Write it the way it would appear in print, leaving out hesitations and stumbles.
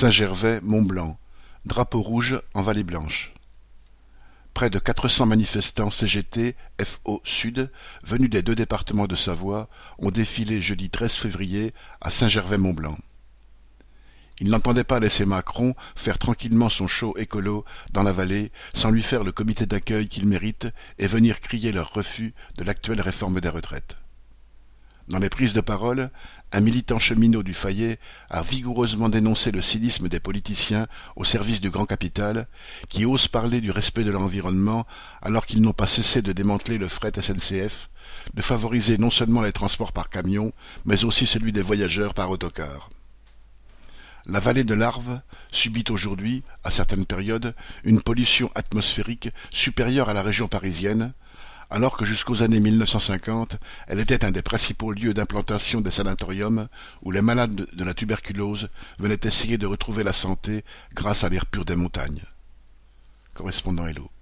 Saint-Gervais, Mont-Blanc, drapeau rouge en Vallée Blanche. Près de 400 manifestants CGT, FO Sud, venus des 2 départements de Savoie, ont défilé jeudi 13 février à Saint-Gervais-Mont-Blanc. Ils n'entendaient pas laisser Macron faire tranquillement son show écolo dans la vallée sans lui faire le comité d'accueil qu'il mérite et venir crier leur refus de l'actuelle réforme des retraites. Dans les prises de parole, un militant cheminot du Fayet a vigoureusement dénoncé le cynisme des politiciens au service du grand capital, qui osent parler du respect de l'environnement alors qu'ils n'ont pas cessé de démanteler le fret SNCF, de favoriser non seulement les transports par camion, mais aussi celui des voyageurs par autocar. La vallée de l'Arve subit aujourd'hui, à certaines périodes, une pollution atmosphérique supérieure à la région parisienne, alors que jusqu'aux années 1950, elle était un des principaux lieux d'implantation des sanatoriums où les malades de la tuberculose venaient essayer de retrouver la santé grâce à l'air pur des montagnes. Correspondant Hello.